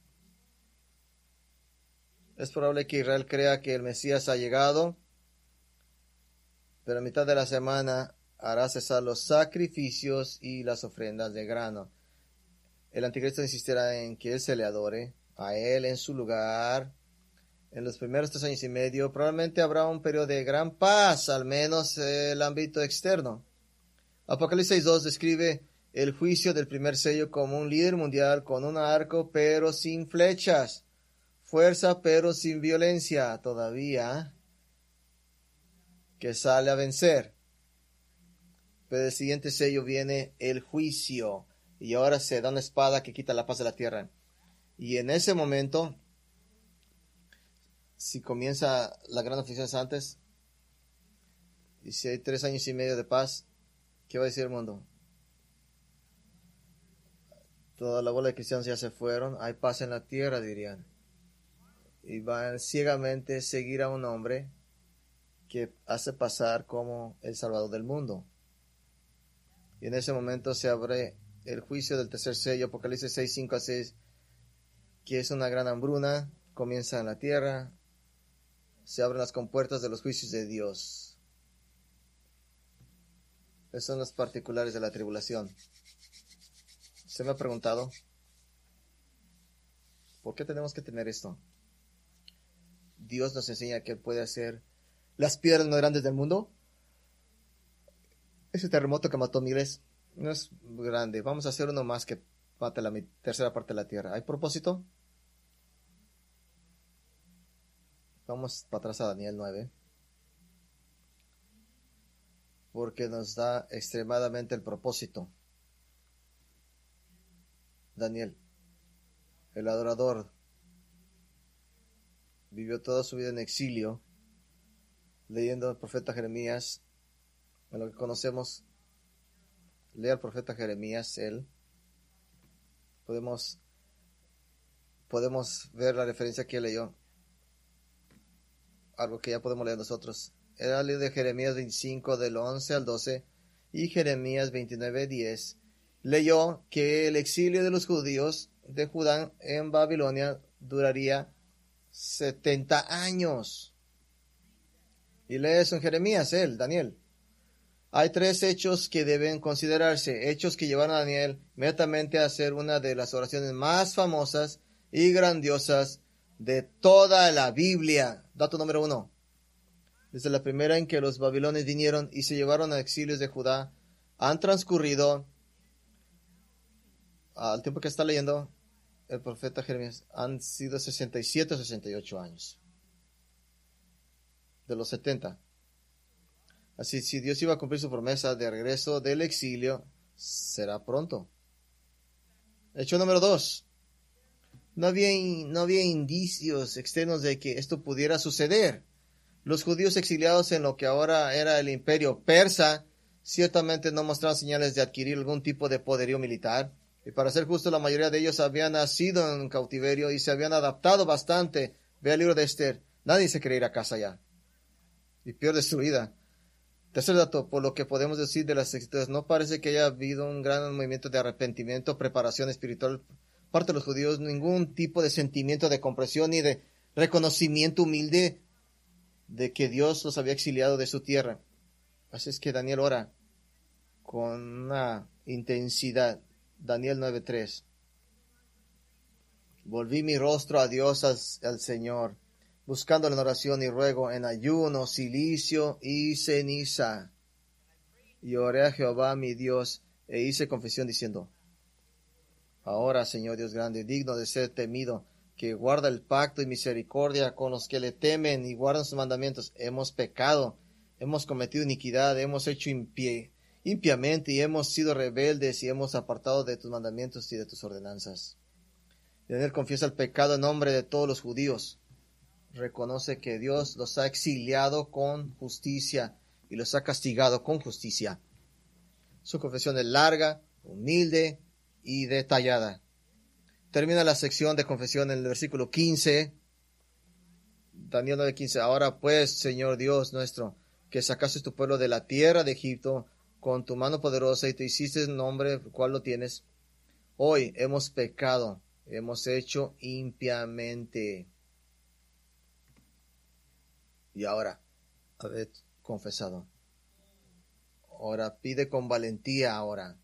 Es probable que Israel crea que el Mesías ha llegado, pero a mitad de la semana hará cesar los sacrificios y las ofrendas de grano. El anticristo insistirá en que él se le adore a él en su lugar. En los primeros tres años y medio probablemente habrá un periodo de gran paz, al menos el ámbito externo. Apocalipsis dos describe el juicio del primer sello como un líder mundial con un arco pero sin flechas, fuerza pero sin violencia todavía, que sale a vencer. Pero el siguiente sello viene el juicio. Y ahora se da una espada que quita la paz de la tierra. Y en ese momento, si comienza la gran aflicción antes, y si hay tres años y medio de paz, ¿qué va a decir el mundo? Toda la bola de cristianos ya se fueron, hay paz en la tierra, dirían. Y van ciegamente a seguir a un hombre que hace pasar como el Salvador del mundo. Y en ese momento se abre el juicio del tercer sello, Apocalipsis seis, cinco a seis, que es una gran hambruna, comienza en la tierra, se abren las compuertas de los juicios de Dios. Esos son los particulares de la tribulación. Se me ha preguntado, ¿por qué tenemos que tener esto? Dios nos enseña que Él puede hacer las piedras más grandes del mundo. Ese terremoto que mató miles no es grande. Vamos a hacer uno más que mate la tercera parte de la tierra. ¿Hay propósito? Vamos para atrás a Daniel nueve. Porque nos da extremadamente el propósito. Daniel, el adorador, vivió toda su vida en exilio, leyendo al profeta Jeremías, en lo que conocemos. Lea al profeta Jeremías, él. Podemos, podemos ver la referencia que él leyó. Algo que ya podemos leer nosotros. Era el libro de Jeremías veinticinco, del once al doce, y Jeremías veintinueve, diez. Leyó que el exilio de los judíos de Judá en Babilonia duraría setenta años. Y lee eso en Jeremías, él, Daniel. Hay tres hechos que deben considerarse, hechos que llevaron a Daniel inmediatamente a hacer una de las oraciones más famosas y grandiosas de toda la Biblia. Dato número uno. Desde la primera en que los babilonios vinieron y se llevaron a exilios de Judá, han transcurrido, al tiempo que está leyendo el profeta Jeremías, han sido sesenta y siete o sesenta y ocho años. De los setenta. Así, si Dios iba a cumplir su promesa de regreso del exilio, será pronto. Hecho número dos. No había, no había indicios externos de que esto pudiera suceder. Los judíos exiliados en lo que ahora era el imperio persa, ciertamente no mostraban señales de adquirir algún tipo de poderío militar. Y para ser justo, la mayoría de ellos habían nacido en cautiverio y se habían adaptado bastante. Ve el libro de Esther. Nadie se quería ir a casa ya. Y peor destruida. Tercer dato, por lo que podemos decir de las escrituras, no parece que haya habido un gran movimiento de arrepentimiento, preparación espiritual parte de los judíos, ningún tipo de sentimiento de compresión ni de reconocimiento humilde de que Dios los había exiliado de su tierra. Así es que Daniel ora con una intensidad. Daniel nueve tres. Volví mi rostro a Dios, al, al Señor, buscándole en oración y ruego, en ayuno, cilicio y ceniza. y oré a Jehová mi Dios, e hice confesión diciendo, ahora, Señor Dios grande, digno de ser temido, que guarda el pacto y misericordia con los que le temen y guardan sus mandamientos, hemos pecado, hemos cometido iniquidad, hemos hecho impie, impiamente y hemos sido rebeldes y hemos apartado de tus mandamientos y de tus ordenanzas. Daniel confiesa el pecado en nombre de todos los judíos. Reconoce que Dios los ha exiliado con justicia y los ha castigado con justicia. Su confesión es larga, humilde y detallada. Termina la sección de confesión en el versículo quince. Daniel nueve quince. Ahora pues, Señor Dios nuestro, que sacaste tu pueblo de la tierra de Egipto con tu mano poderosa y te hiciste el nombre por cual lo tienes. Hoy hemos pecado, hemos hecho impiamente. Y ahora, habed confesado. Ahora pide con valentía ahora.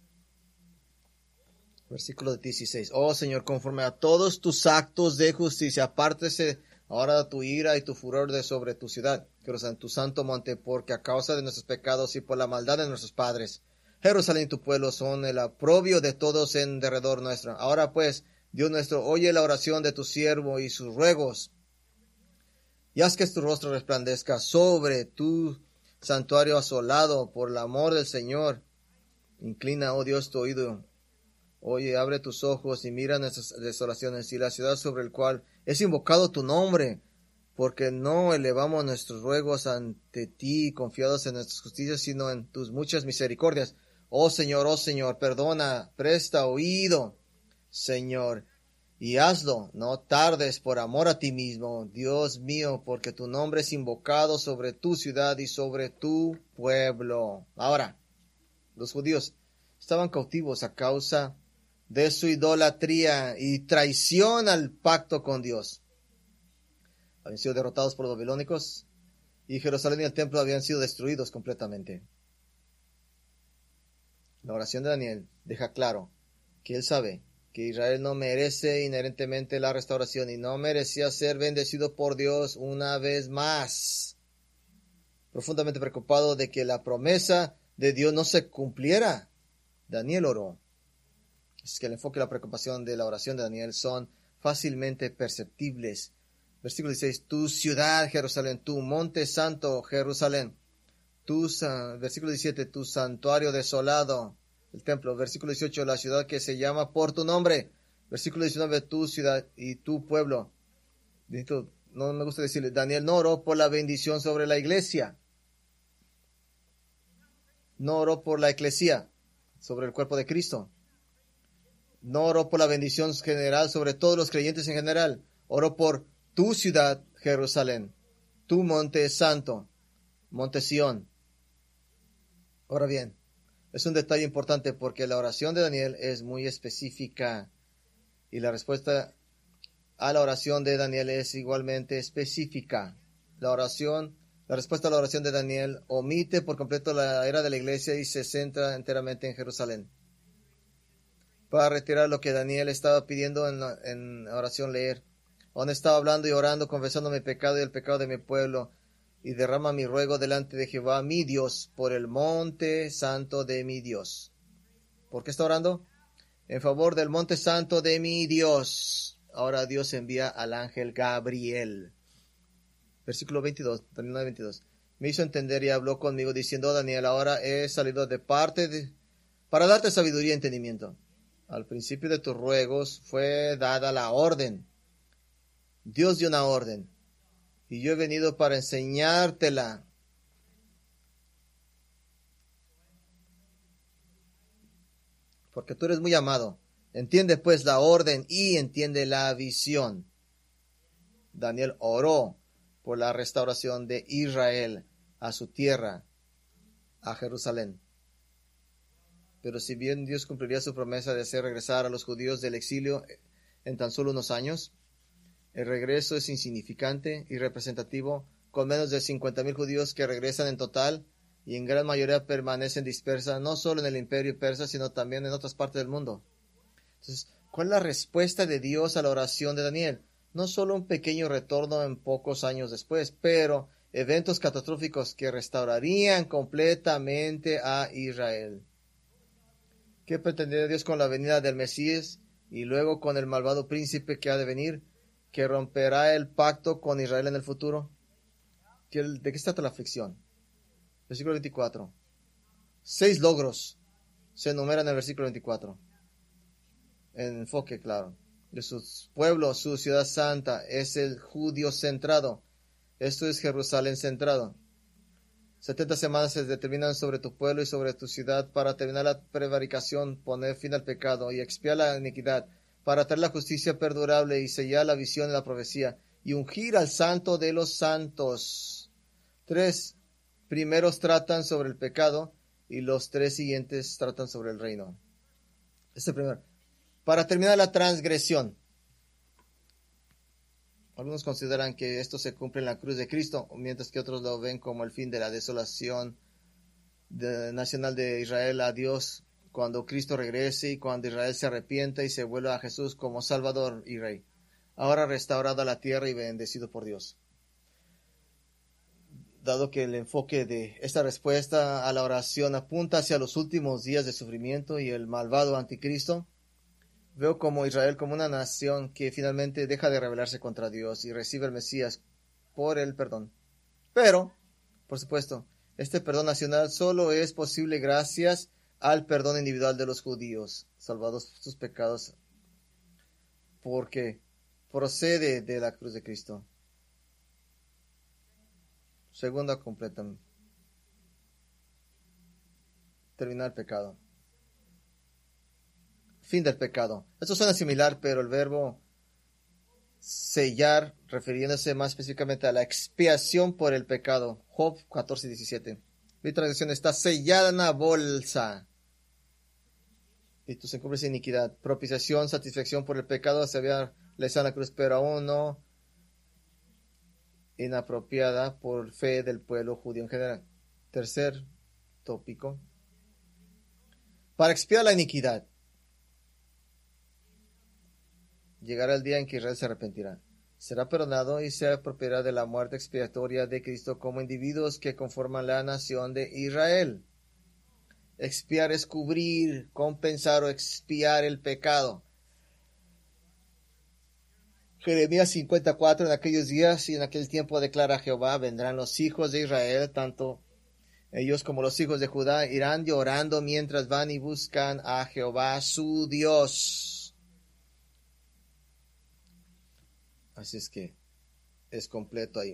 Versículo dieciséis. Oh Señor, conforme a todos tus actos de justicia, apártese ahora tu ira y tu furor de sobre tu ciudad, Jerusalén, tu santo monte, porque a causa de nuestros pecados y por la maldad de nuestros padres, Jerusalén y tu pueblo son el aprobio de todos en derredor nuestro. Ahora pues, Dios nuestro, oye la oración de tu siervo y sus ruegos, y haz que tu rostro resplandezca sobre tu santuario asolado por el amor del Señor. Inclina, oh Dios, tu oído. Oye, abre tus ojos y mira nuestras desolaciones y la ciudad sobre el cual es invocado tu nombre, porque no elevamos nuestros ruegos ante ti confiados en nuestras justicias, sino en tus muchas misericordias. Oh Señor, oh Señor, perdona, presta oído, Señor, y hazlo, no tardes por amor a ti mismo, Dios mío, porque tu nombre es invocado sobre tu ciudad y sobre tu pueblo. Ahora, los judíos estaban cautivos a causa de su idolatría y traición al pacto con Dios. Habían sido derrotados por los babilónicos y Jerusalén y el templo habían sido destruidos completamente. La oración de Daniel deja claro que él sabe que Israel no merece inherentemente la restauración y no merecía ser bendecido por Dios una vez más. Profundamente preocupado de que la promesa de Dios no se cumpliera, Daniel oró. Es que el enfoque y la preocupación de la oración de Daniel son fácilmente perceptibles. Versículo dieciséis, tu ciudad, Jerusalén, tu monte santo, Jerusalén. Tu, versículo diecisiete, tu santuario desolado, el templo. Versículo dieciocho, la ciudad que se llama por tu nombre. Versículo diecinueve, tu ciudad y tu pueblo. No me gusta decirle, Daniel no oró por la bendición sobre la iglesia. No oró por la eclesía, sobre el cuerpo de Cristo. No oró por la bendición general sobre todos los creyentes en general. Oró por tu ciudad, Jerusalén, tu monte santo, monte Sión. Ahora bien, es un detalle importante porque la oración de Daniel es muy específica y la respuesta a la oración de Daniel es igualmente específica. La oración, la respuesta a la oración de Daniel omite por completo la era de la iglesia y se centra enteramente en Jerusalén. Para retirar lo que Daniel estaba pidiendo en, la, en oración leer, donde estaba hablando y orando, confesando mi pecado y el pecado de mi pueblo, y derrama mi ruego delante de Jehová, mi Dios, por el monte santo de mi Dios. ¿Por qué está orando? En favor del monte santo de mi Dios. Ahora Dios envía al ángel Gabriel. Versículo veintidós, Daniel veintidós. Me hizo entender y habló conmigo diciendo, oh, Daniel, ahora he salido de parte de, para darte sabiduría y entendimiento. Al principio de tus ruegos fue dada la orden. Dios dio una orden. Y yo he venido para enseñártela. Porque tú eres muy amado. Entiende pues la orden y entiende la visión. Daniel oró por la restauración de Israel a su tierra, a Jerusalén. Pero si bien Dios cumpliría su promesa de hacer regresar a los judíos del exilio en tan solo unos años, el regreso es insignificante y representativo, con menos de cincuenta mil judíos que regresan en total y en gran mayoría permanecen dispersas, no solo en el imperio persa, sino también en otras partes del mundo. Entonces, ¿cuál es la respuesta de Dios a la oración de Daniel? No solo un pequeño retorno en pocos años después, pero eventos catastróficos que restaurarían completamente a Israel. ¿Qué pretendía Dios con la venida del Mesías y luego con el malvado príncipe que ha de venir, que romperá el pacto con Israel en el futuro? ¿De qué se trata la aflicción? Versículo veinticuatro. Seis logros se enumeran en el versículo veinticuatro. En enfoque, claro. De su pueblo, su ciudad santa, es el judío centrado. Esto es Jerusalén centrado. Setenta semanas se determinan sobre tu pueblo y sobre tu ciudad para terminar la prevaricación, poner fin al pecado y expiar la iniquidad, para traer la justicia perdurable y sellar la visión y la profecía, y ungir al santo de los santos. Tres primeros tratan sobre el pecado y los tres siguientes tratan sobre el reino. Este primero. Para terminar la transgresión. Algunos consideran que esto se cumple en la cruz de Cristo, mientras que otros lo ven como el fin de la desolación de, nacional de Israel a Dios, cuando Cristo regrese y cuando Israel se arrepienta y se vuelva a Jesús como Salvador y Rey, ahora restaurado a la tierra y bendecido por Dios. Dado que el enfoque de esta respuesta a la oración apunta hacia los últimos días de sufrimiento y el malvado anticristo, veo como Israel como una nación que finalmente deja de rebelarse contra Dios y recibe el Mesías por el perdón. Pero, por supuesto, este perdón nacional solo es posible gracias al perdón individual de los judíos, salvados sus pecados, porque procede de la cruz de Cristo. Segunda completa. Terminar el pecado. Fin del pecado. Esto suena similar, pero el verbo sellar, refiriéndose más específicamente a la expiación por el pecado. Job catorce diecisiete. Mi traducción está sellada en la bolsa. Y tú se encubres iniquidad. Propiciación, satisfacción por el pecado se había realizado en la cruz, pero aún no inapropiada por fe del pueblo judío en general. Tercer tópico. Para expiar la iniquidad. Llegará el día en que Israel se arrepentirá. Será perdonado y se apropiará de la muerte expiatoria de Cristo como individuos que conforman la nación de Israel. Expiar es cubrir, compensar o expiar el pecado. Jeremías cincuenta y cuatro, en aquellos días y en aquel tiempo declara Jehová, vendrán los hijos de Israel, tanto ellos como los hijos de Judá, irán llorando mientras van y buscan a Jehová su Dios. Así es que es completo ahí.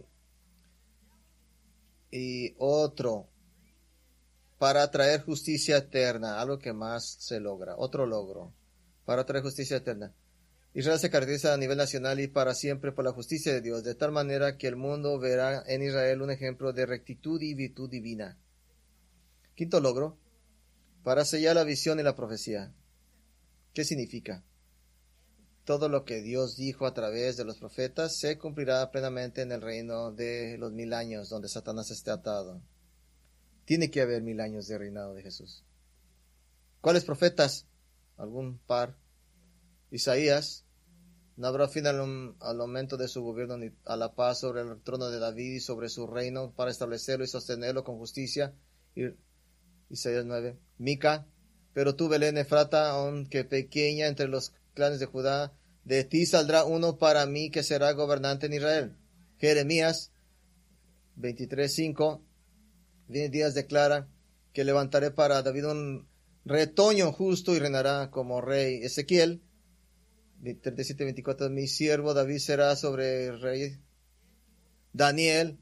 Y otro, para traer justicia eterna, algo que más se logra, otro logro, para traer justicia eterna. Israel se caracteriza a nivel nacional y para siempre por la justicia de Dios, de tal manera que el mundo verá en Israel un ejemplo de rectitud y virtud divina. Quinto logro, para sellar la visión y la profecía. ¿Qué significa? Todo lo que Dios dijo a través de los profetas se cumplirá plenamente en el reino de los mil años donde Satanás esté atado. Tiene que haber mil años de reinado de Jesús. ¿Cuáles profetas? Algún par. Isaías. No habrá fin al, al aumento de su gobierno ni a la paz sobre el trono de David y sobre su reino para establecerlo y sostenerlo con justicia. Y, Isaías nueve. Mica. Pero tú, Belén Efrata, aunque pequeña entre los clanes de Judá, de ti saldrá uno para mí que será gobernante en Israel. Jeremías veintitrés cinco. Viene días declara que levantaré para David un retoño justo y reinará como rey. Ezequiel treinta y siete veinticuatro. Mi siervo David será sobre el rey. Daniel,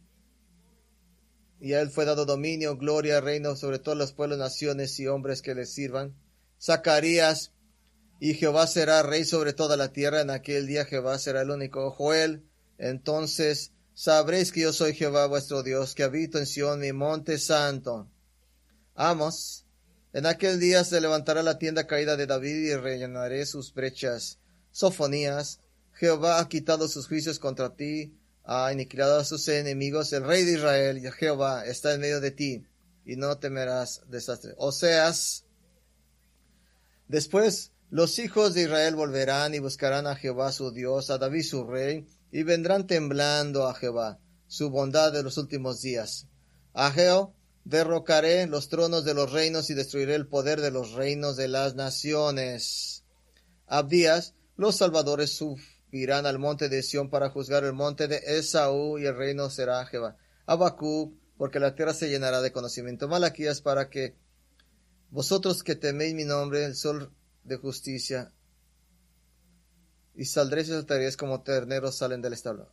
y a él fue dado dominio, gloria, reino sobre todos los pueblos, naciones y hombres que le sirvan. Zacarías, y Jehová será rey sobre toda la tierra. En aquel día Jehová será el único. Joel, entonces sabréis que yo soy Jehová vuestro Dios, que habito en Sión, mi monte santo. Amos, en aquel día se levantará la tienda caída de David y rellenaré sus brechas. Sofonías, Jehová ha quitado sus juicios contra ti, ha aniquilado a sus enemigos. El rey de Israel, Jehová, está en medio de ti, y no temerás desastre. Oseas, después los hijos de Israel volverán y buscarán a Jehová su Dios, a David su rey, y vendrán temblando a Jehová. su bondad de los últimos días. Ageo, derrocaré los tronos de los reinos y destruiré el poder de los reinos de las naciones. Abdías, los salvadores subirán al monte de Sión para juzgar el monte de Esaú y el reino será Jehová. Habacuc, porque la tierra se llenará de conocimiento. Malaquías, para que vosotros que teméis mi nombre, el sol de justicia, y saldréis y saltaréis como terneros salen del establo.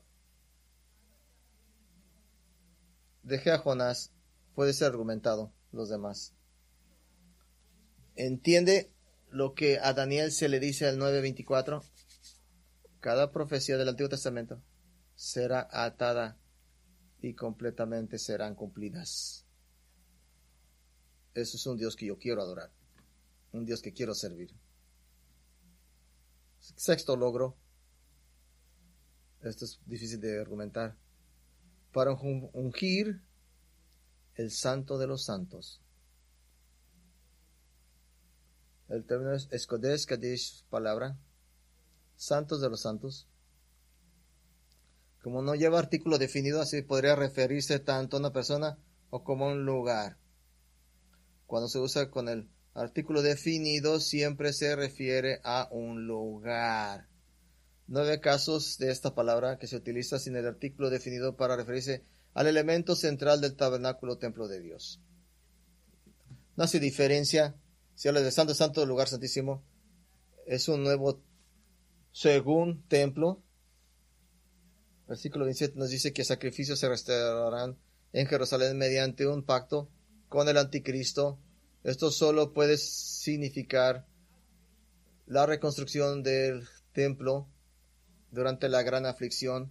Dejé a Jonás, puede ser argumentado, los demás. ¿Entiende lo que a Daniel se le dice al nueve veinticuatro? Cada profecía del Antiguo Testamento será atada y completamente serán cumplidas. Eso es un Dios que yo quiero adorar, un Dios que quiero servir. Sexto logro, esto es difícil de argumentar, para ungir el santo de los santos. El término es Escodes Kadesh, palabra, santos de los santos. Como no lleva artículo definido, así podría referirse tanto a una persona o como a un lugar. Cuando se usa con el artículo definido, siempre se refiere a un lugar. Nueve casos de esta palabra que se utiliza sin el artículo definido para referirse al elemento central del tabernáculo templo de Dios. No hace diferencia si habla de santo, santo del lugar santísimo. Es un nuevo según templo. Versículo veintisiete nos dice que sacrificios se restaurarán en Jerusalén mediante un pacto con el anticristo. Esto solo puede significar la reconstrucción del templo durante la gran aflicción,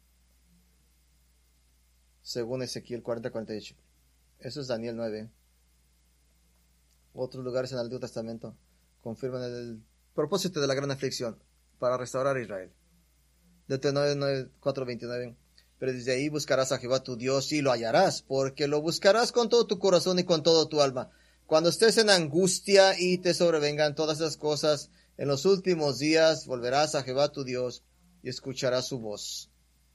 según Ezequiel cuarenta cuarenta y ocho. Eso es Daniel nueve. Otros lugares en el Antiguo Testamento confirman el propósito de la gran aflicción para restaurar a Israel. Deuteronomio cuatro veintinueve. Pero desde ahí buscarás a Jehová tu Dios y lo hallarás, porque lo buscarás con todo tu corazón y con todo tu alma. Cuando estés en angustia y te sobrevengan todas esas cosas, en los últimos días volverás a Jehová tu Dios y escucharás su voz.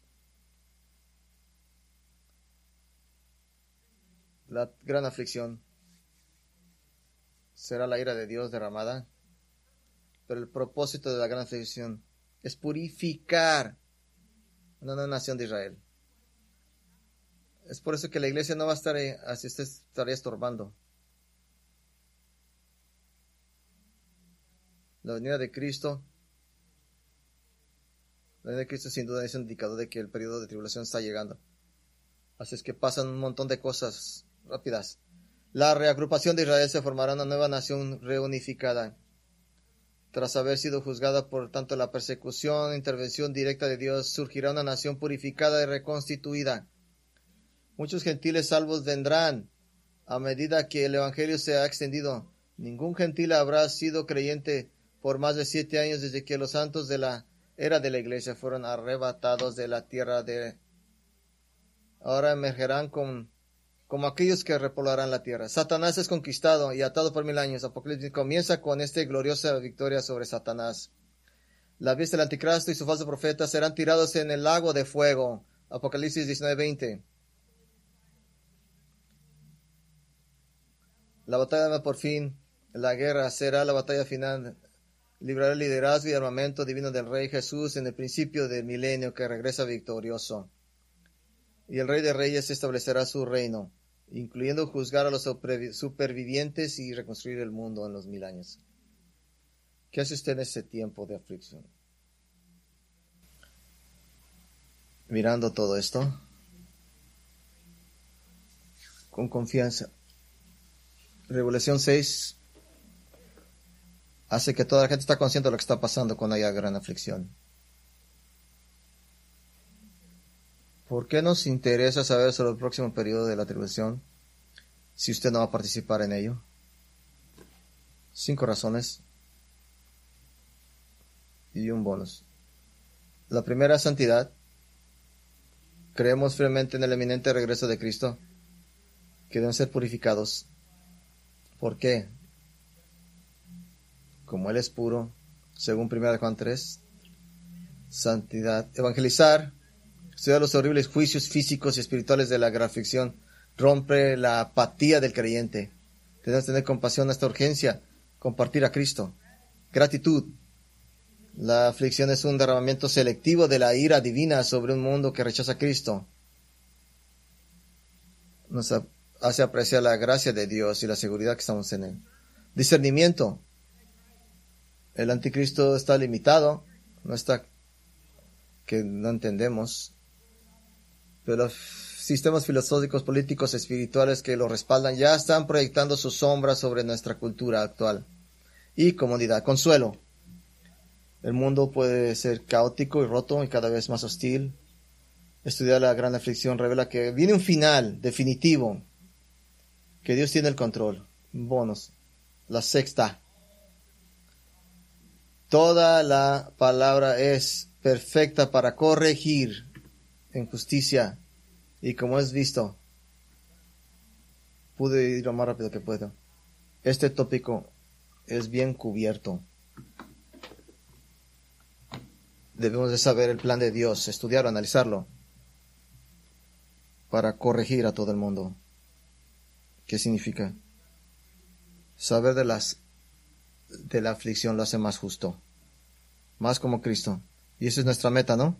La gran aflicción será la ira de Dios derramada, pero el propósito de la gran aflicción es purificar una nueva nación de Israel. Es por eso que la iglesia no va a estar ahí, así usted estaría estorbando. La venida de Cristo, la venida de Cristo sin duda es un indicador de que el periodo de tribulación está llegando. Así es que pasan un montón de cosas rápidas. La reagrupación de Israel se formará una nueva nación reunificada. Tras haber sido juzgada por tanto la persecución e intervención directa de Dios, surgirá una nación purificada y reconstituida. Muchos gentiles salvos vendrán a medida que el evangelio se ha extendido. Ningún gentil habrá sido creyente por más de siete años desde que los santos de la era de la iglesia fueron arrebatados de la tierra de... Ahora emergerán con, como aquellos que repoblarán la tierra. Satanás es conquistado y atado por mil años. Apocalipsis comienza con esta gloriosa victoria sobre Satanás. La bestia del anticristo y su falso profeta serán tirados en el lago de fuego. Apocalipsis diecinueve veinte. La batalla por fin, la guerra será la batalla final. Librará el liderazgo y armamento divino del Rey Jesús en el principio del milenio que regresa victorioso. Y el Rey de Reyes establecerá su reino, incluyendo juzgar a los supervivientes y reconstruir el mundo en los mil años. ¿Qué hace usted en ese tiempo de aflicción? Mirando todo esto, con confianza. Revelación seis hace que toda la gente está consciente de lo que está pasando cuando haya gran aflicción. ¿Por qué nos interesa saber sobre el próximo periodo de la tribulación si usted no va a participar en ello? Cinco razones y un bonus. La primera es santidad. Creemos firmemente en el eminente regreso de Cristo, que deben ser purificados. ¿Por qué? Como Él es puro, según primera de Juan tres. Santidad. Evangelizar. Estudiar los horribles juicios físicos y espirituales de la gran aflicción rompe la apatía del creyente. Tenemos que tener compasión a esta urgencia, compartir a Cristo. Gratitud. La aflicción es un derramamiento selectivo de la ira divina sobre un mundo que rechaza a Cristo. Nos hace apreciar la gracia de Dios y la seguridad que estamos en Él. Discernimiento. El anticristo está limitado, no está que no entendemos, pero los sistemas filosóficos, políticos, espirituales que lo respaldan ya están proyectando sus sombras sobre nuestra cultura actual. Y comodidad, consuelo. El mundo puede ser caótico y roto y cada vez más hostil. Estudiar la gran aflicción revela que viene un final definitivo, que Dios tiene el control. Bonus, la sexta. Toda la palabra es perfecta para corregir en justicia. Y como es visto, pude ir lo más rápido que puedo. Este tópico es bien cubierto. Debemos de saber el plan de Dios, estudiarlo, analizarlo, para corregir a todo el mundo. ¿Qué significa? Saber de las de la aflicción lo hace más justo, más como Cristo. Y esa es nuestra meta, ¿no?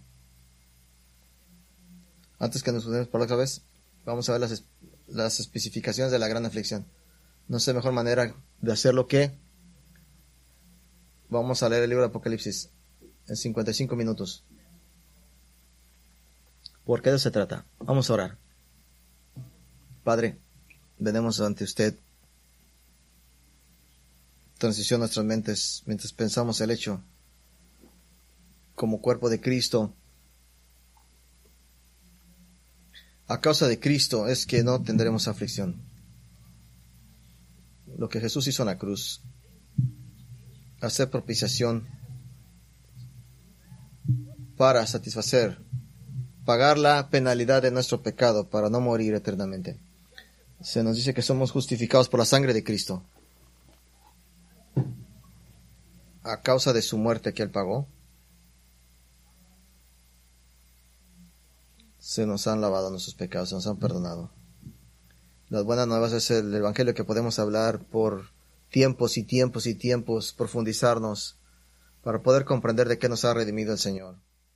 Antes que nos unamos por otra vez, vamos a ver las, las especificaciones de la gran aflicción. No sé mejor manera de hacerlo que vamos a leer el libro de Apocalipsis en cincuenta y cinco minutos. ¿Por qué de eso se trata? Vamos a orar. Padre, venimos ante usted. Transiciona nuestras mentes mientras pensamos el hecho como cuerpo de Cristo. A causa de Cristo es que no tendremos aflicción. Lo que Jesús hizo en la cruz, hacer propiciación para satisfacer, pagar la penalidad de nuestro pecado para no morir eternamente. Se nos dice que somos justificados por la sangre de Cristo. A causa de su muerte que Él pagó, se nos han lavado nuestros pecados, se nos han perdonado. Las buenas nuevas es el evangelio que podemos hablar por tiempos y tiempos y tiempos, profundizarnos para poder comprender de qué nos ha redimido el Señor.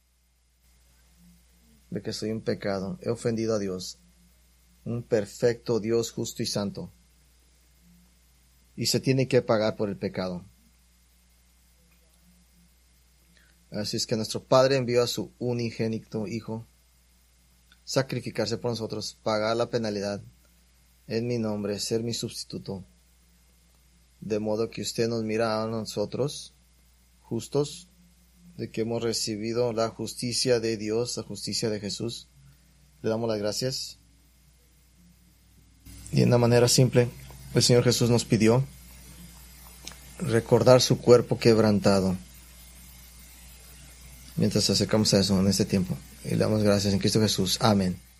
De que soy un pecado, he ofendido a Dios, un perfecto Dios justo y santo, y se tiene que pagar por el pecado. Así es que nuestro Padre envió a su unigénito Hijo sacrificarse por nosotros, pagar la penalidad en mi nombre, ser mi sustituto, de modo que usted nos mira a nosotros justos, de que hemos recibido la justicia de Dios, la justicia de Jesús. Le damos las gracias. Y de una manera simple, el Señor Jesús nos pidió recordar su cuerpo quebrantado. Mientras acercamos a eso en este tiempo. Y le damos gracias en Cristo Jesús. Amén.